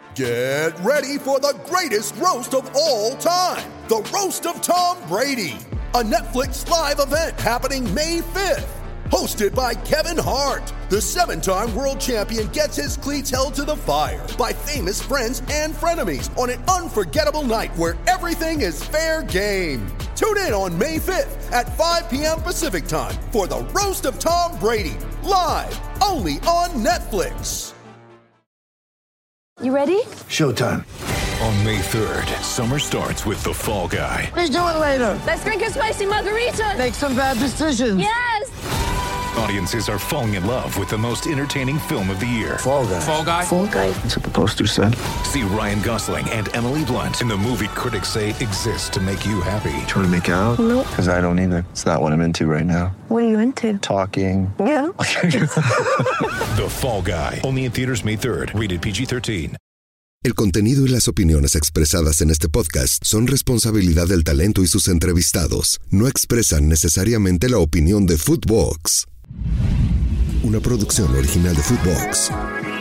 Get ready for the greatest roast of all time, the Roast of Tom Brady, a Netflix live event happening May 5th. Hosted by Kevin Hart, the 7-time world champion gets his cleats held to the fire by famous friends and frenemies on an unforgettable night where everything is fair game. Tune in on May 5th at 5 p.m. Pacific time for the Roast of Tom Brady, live only on Netflix. You ready? Showtime. On May 3rd, summer starts with The Fall Guy. Let's do it later. Let's drink a spicy margarita. Make some bad decisions. Yes! Audiences are falling in love with the most entertaining film of the year. Fall Guy. Fall Guy? Fall Guy. That's what the poster said. See Ryan Gosling and Emily Blunt in the movie critics say exists to make you happy. Trying to make it out? Nope. Because I don't either. It's not what I'm into right now. What are you into? Talking. Yeah. The Fall Guy. Only in theaters May 3rd. Rated PG-13. El contenido y las opiniones expresadas en este podcast son responsabilidad del talento y sus entrevistados. No expresan necesariamente la opinión de Footbox. Una producción original de Footbox.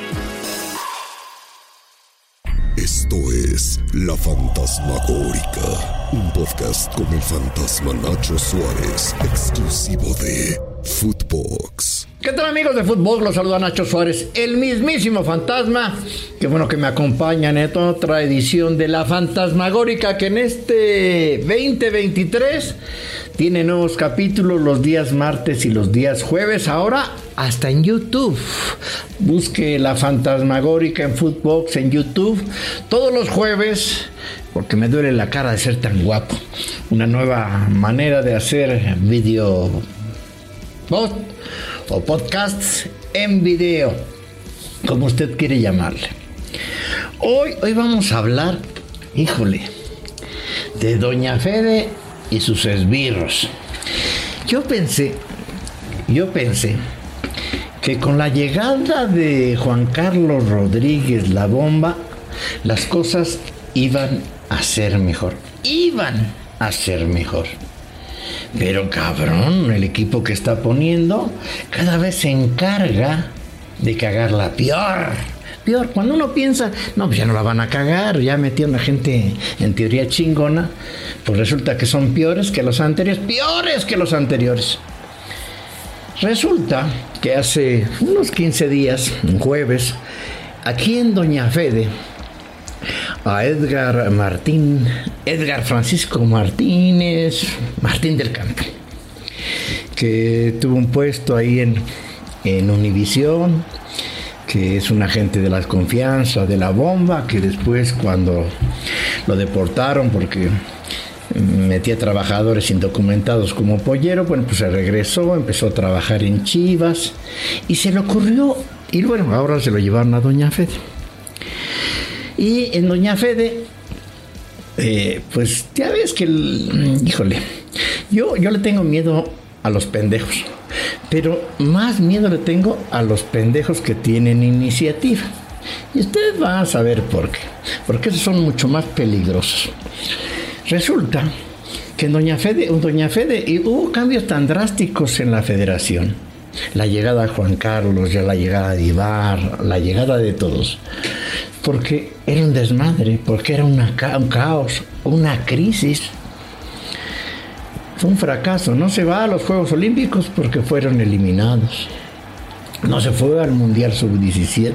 Esto es La Fantasmagórica, un podcast con el fantasma Nacho Suárez, exclusivo de Footbox. ¿Qué tal, amigos de Footbox? Los saluda Nacho Suárez, el mismísimo fantasma. Qué bueno que me acompañan en otra edición de La Fantasmagórica, que en este 2023 tiene nuevos capítulos los días martes y los días jueves. Ahora hasta en YouTube. Busque La Fantasmagórica en Footbox en YouTube todos los jueves, porque me duele la cara de ser tan guapo. Una nueva manera de hacer video o podcasts en video, como usted quiere llamarle. Hoy vamos a hablar, de Doña Fede y sus esbirros. Yo pensé que con la llegada de Juan Carlos Rodríguez La Bomba, las cosas iban a ser mejor. Pero cabrón, el equipo que está poniendo cada vez se encarga de cagarla peor. Cuando uno piensa, no, pues ya no la van a cagar, ya metieron a gente en teoría chingona, pues resulta que son peores que los anteriores. Resulta que hace unos 15 días, un jueves, aquí en Doña Fede, a Edgar Francisco Martínez, Martín del Campo, que tuvo un puesto ahí en Univisión, que es un agente de la confianza de La Bomba, que después, cuando lo deportaron porque metía trabajadores indocumentados como pollero, bueno, pues se regresó, empezó a trabajar en Chivas y se le ocurrió, y bueno, ahora se lo llevaron a Doña Fede. Y en Doña Fede, pues ya ves que, yo le tengo miedo a los pendejos, pero más miedo le tengo a los pendejos que tienen iniciativa. Y ustedes van a saber por qué, porque esos son mucho más peligrosos. Resulta que en Doña Fede hubo cambios tan drásticos en la federación. La llegada de Juan Carlos, ya la llegada de Ibar, la llegada de todos. Porque era un desmadre, porque era un caos, una crisis. Fue un fracaso. No se va a los Juegos Olímpicos porque fueron eliminados. No se fue al Mundial Sub-17.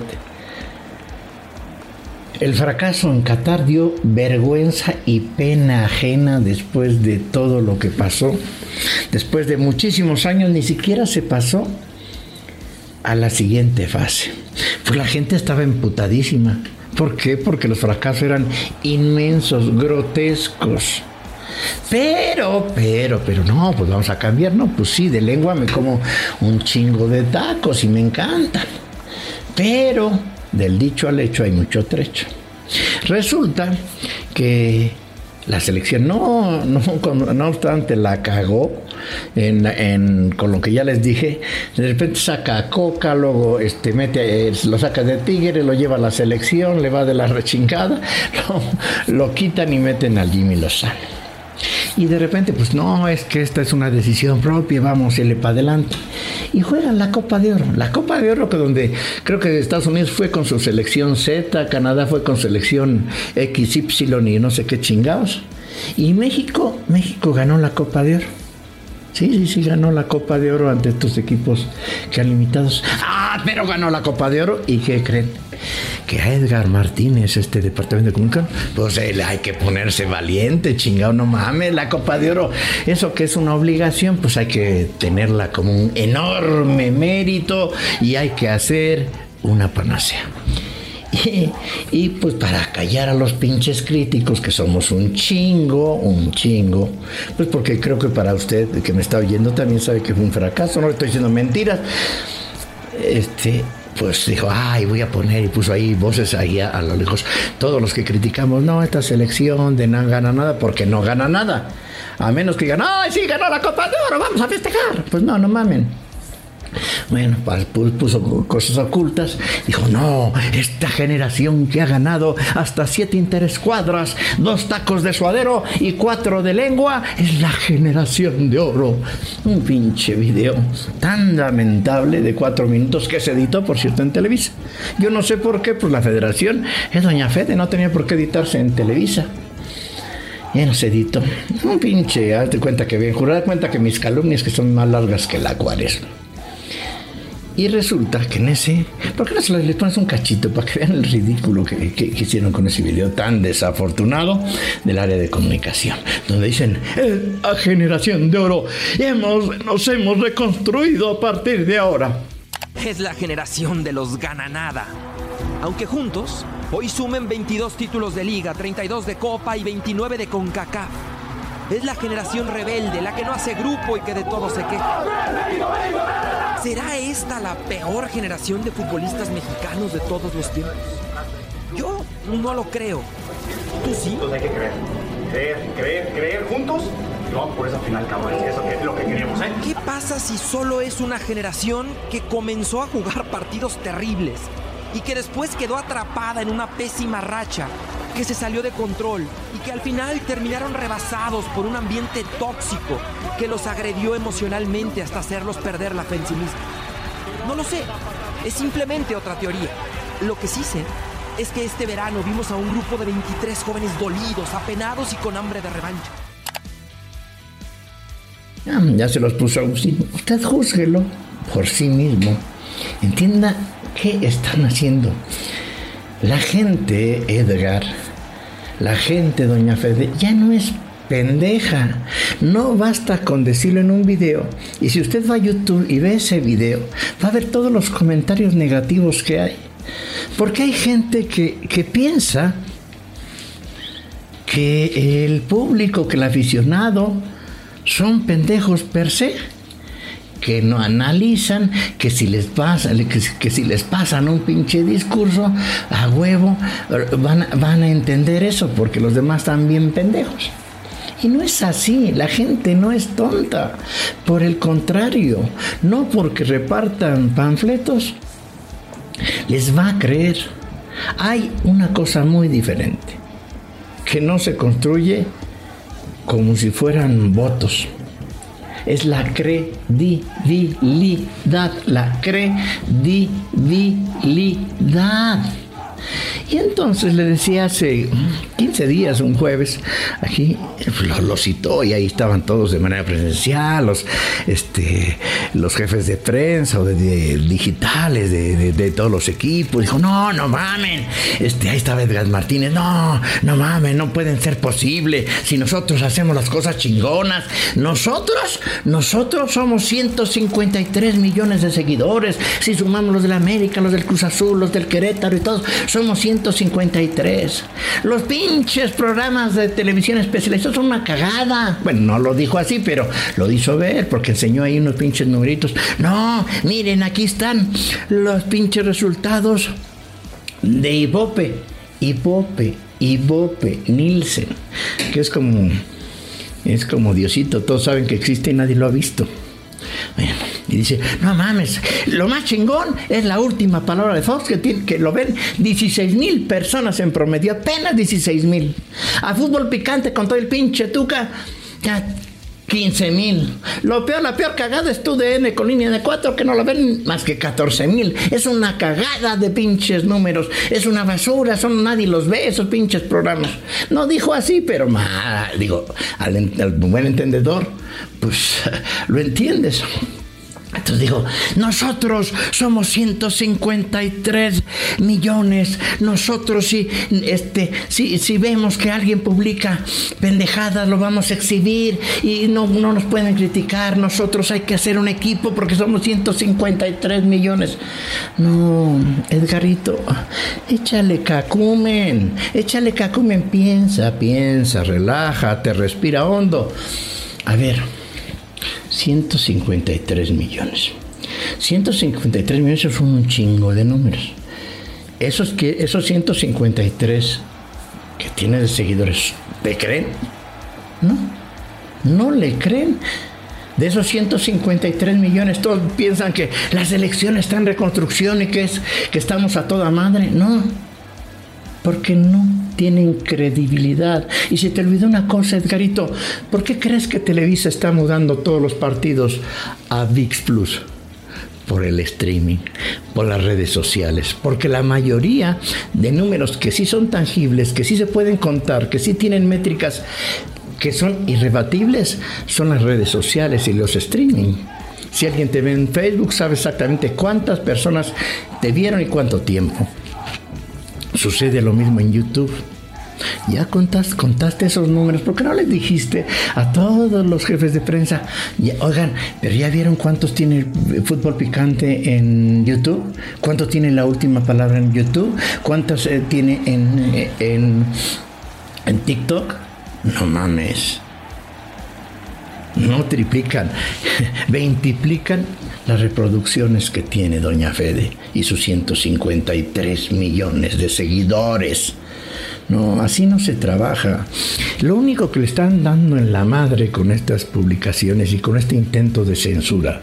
El fracaso en Qatar dio vergüenza y pena ajena después de todo lo que pasó. Después de muchísimos años ni siquiera se pasó a la siguiente fase. Pues la gente estaba emputadísima. ¿Por qué? Porque los fracasos eran inmensos, grotescos. Pero no, pues vamos a cambiar. No, pues sí, de lengua me como un chingo de tacos y me encantan. Pero del dicho al hecho hay mucho trecho. Resulta que la selección no obstante la cagó con lo que ya les dije. De repente saca a Coca, luego lo saca de Tigre, lo lleva a la selección, le va de la rechingada, lo quitan y meten al Jimmy Lozano. Y de repente, pues no, es que esta es una decisión propia, vamos, irle para adelante. y juegan la Copa de Oro. La Copa de Oro, que donde creo que Estados Unidos fue con su selección Z, Canadá fue con selección XY y no sé qué chingados. Y México ganó la Copa de Oro. Sí, ganó la Copa de Oro ante estos equipos que han limitados. Pero ganó la Copa de Oro. ¿Y qué creen? Que a Edgar Martínez, departamento de comunicación, pues hay que ponerse valiente, chingado, no mames, la Copa de Oro, eso que es una obligación, pues hay que tenerla como un enorme mérito y hay que hacer una panacea. Y pues para callar a los pinches críticos, que somos un chingo, pues porque creo que para usted, que me está oyendo, también sabe que fue un fracaso, no le estoy diciendo mentiras, pues dijo, voy a poner, y puso ahí voces ahí a lo lejos, todos los que criticamos, no, esta selección de no gana nada, porque no gana nada, a menos que digan, sí, ganó la Copa de Oro, vamos a festejar, pues no mamen. Bueno, puso cosas ocultas. Dijo, no, esta generación que ha ganado hasta 7 interescuadras, 2 tacos de suadero y 4 de lengua, es la generación de oro. Un pinche video tan lamentable de 4 minutos que se editó, por cierto, en Televisa. Yo no sé por qué, pues la federación es doña Fede, no tenía por qué editarse en Televisa. Ya no se editó. Un pinche, date cuenta que bien, jurad cuenta que mis calumnias que son más largas que la Cuaresma. Y resulta que en ese... ¿Por qué no se les pones un cachito para que vean el ridículo que hicieron con ese video tan desafortunado del área de comunicación? Donde dicen, la generación de oro, nos hemos reconstruido a partir de ahora. Es la generación de los gana nada. Aunque juntos, hoy sumen 22 títulos de Liga, 32 de Copa y 29 de CONCACAF. Es la generación rebelde, la que no hace grupo y que de todo se queja. ¿Será esta la peor generación de futbolistas mexicanos de todos los tiempos? Yo no lo creo. ¿Tú sí? Entonces hay que creer juntos y vamos por esa final, cabrón. Eso es lo que queremos, ¿eh? ¿Qué pasa si solo es una generación que comenzó a jugar partidos terribles y que después quedó atrapada en una pésima racha, que se salió de control y que al final terminaron rebasados por un ambiente tóxico que los agredió emocionalmente hasta hacerlos perder la fe en sí mismos? No lo sé, es simplemente otra teoría. Lo que sí sé es que este verano vimos a un grupo de 23 jóvenes dolidos, apenados y con hambre de revancha. Ya se los puso Agustín. Usted júzguelo por sí mismo. Entienda qué están haciendo. La gente, Edgar, la gente, doña Fede, ya no es pendeja. No basta con decirlo en un video. Y si usted va a YouTube y ve ese video, va a ver todos los comentarios negativos que hay. Porque hay gente que piensa que el público, que el aficionado, son pendejos per se, que no analizan, que si les pasan un pinche discurso a huevo, van a entender eso, porque los demás están bien pendejos. Y no es así, la gente no es tonta. Por el contrario, no porque repartan panfletos les va a creer. Hay una cosa muy diferente, que no se construye como si fueran votos. Es la credibilidad, la credibilidad. Y entonces le decía hace 15 días, un jueves, aquí lo citó y ahí estaban todos de manera presencial, los jefes de prensa o de digitales de todos los equipos. Dijo, no mamen, ahí estaba Edgar Martínez, no mamen, no pueden ser posible si nosotros hacemos las cosas chingonas. Nosotros somos 153 millones de seguidores, si sumamos los de la América, los del Cruz Azul, los del Querétaro y todos, somos 153. Los pinches programas de televisión especializados son una cagada. Bueno, no lo dijo así, pero lo hizo ver porque enseñó ahí unos pinches numeritos. No, miren, aquí están los pinches resultados de Ibope, Nielsen, que es como Diosito, todos saben que existe y nadie lo ha visto. Bueno, y dice, no mames, lo más chingón es la última palabra de Fox, que lo ven 16,000 personas en promedio, apenas 16,000. A Fútbol Picante con todo el pinche Tuca, ya 15,000. La peor cagada es TUDN con línea de 4, que no la ven más que 14,000. Es una cagada de pinches números. Es una basura, nadie los ve, esos pinches programas. No dijo así, pero al buen entendedor, pues lo entiendes. Entonces dijo, nosotros somos 153 millones. Nosotros si vemos que alguien publica pendejadas, lo vamos a exhibir y no nos pueden criticar. Nosotros hay que hacer un equipo porque somos 153 millones. No, Edgarito, échale cacumen, piensa, relájate, respira hondo. A ver, 153 millones. 153 millones es un chingo de números. Esos 153 que tiene de seguidores, ¿le creen? No le creen. De esos 153 millones, todos piensan que la selección está en reconstrucción y que estamos a toda madre. No, porque no tienen credibilidad. Y si te olvidó una cosa, Edgarito, ¿por qué crees que Televisa está mudando todos los partidos a ViX Plus? Por el streaming, por las redes sociales, porque la mayoría de números que sí son tangibles, que sí se pueden contar, que sí tienen métricas que son irrebatibles, son las redes sociales y los streaming. Si alguien te ve en Facebook, sabe exactamente cuántas personas te vieron y cuánto tiempo. Sucede lo mismo en YouTube. Ya contaste esos números. ¿Por qué no les dijiste a todos los jefes de prensa? Oigan, pero ya vieron cuántos tiene Fútbol Picante en YouTube, cuánto tiene La Última Palabra en YouTube, cuántos tiene en TikTok. No mames. No triplican, 20plican las reproducciones que tiene Doña Fede y sus 153 millones de seguidores. No, así no se trabaja. Lo único que le están dando en la madre con estas publicaciones y con este intento de censura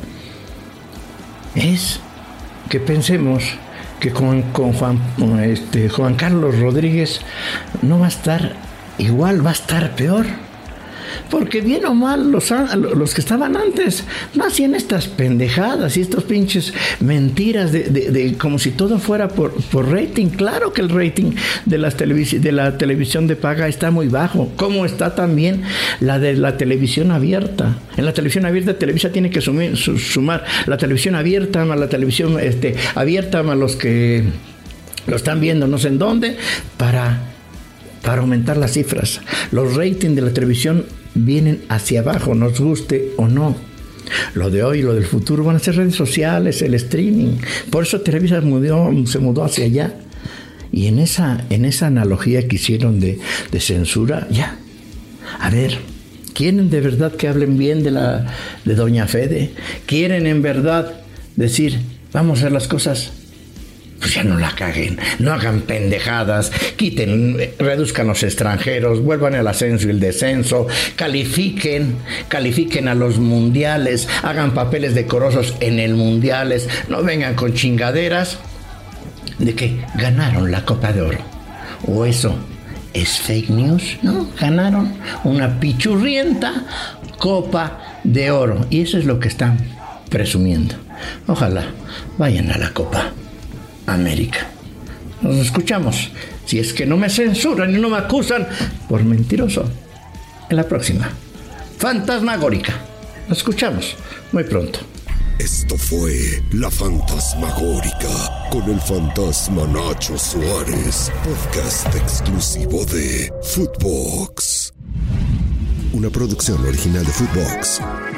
es que pensemos que con Juan Carlos Rodríguez no va a estar igual, va a estar peor. Porque bien o mal los que estaban antes no hacían estas pendejadas y estos pinches mentiras de como si todo fuera por rating. Claro que el rating de la televisión de paga está muy bajo, como está también la de la televisión abierta. En la televisión abierta Televisa tiene que sumar la televisión abierta más la televisión abierta más los que lo están viendo no sé en dónde para aumentar las cifras. Los ratings de la televisión vienen hacia abajo, nos guste o no. Lo de hoy y lo del futuro van a ser redes sociales, el streaming. Por eso Televisa se mudó hacia allá. Y en esa analogía que hicieron de censura, ya. A ver, ¿quieren de verdad que hablen bien de Doña Fede? ¿Quieren en verdad decir, vamos a hacer las cosas? Pues ya no la caguen, no hagan pendejadas, reduzcan los extranjeros, vuelvan al ascenso y el descenso, califiquen a los mundiales, hagan papeles decorosos en el mundiales, no vengan con chingaderas de que ganaron la Copa de Oro. O eso es fake news, ¿no? Ganaron una pichurrienta Copa de Oro y eso es lo que están presumiendo. Ojalá vayan a la Copa América. Nos escuchamos, si es que no me censuran y no me acusan por mentiroso, en la próxima Fantasmagórica. Nos escuchamos muy pronto. Esto fue La Fantasmagórica con el fantasma Nacho Suárez, podcast exclusivo de Footbox, una producción original de Footbox.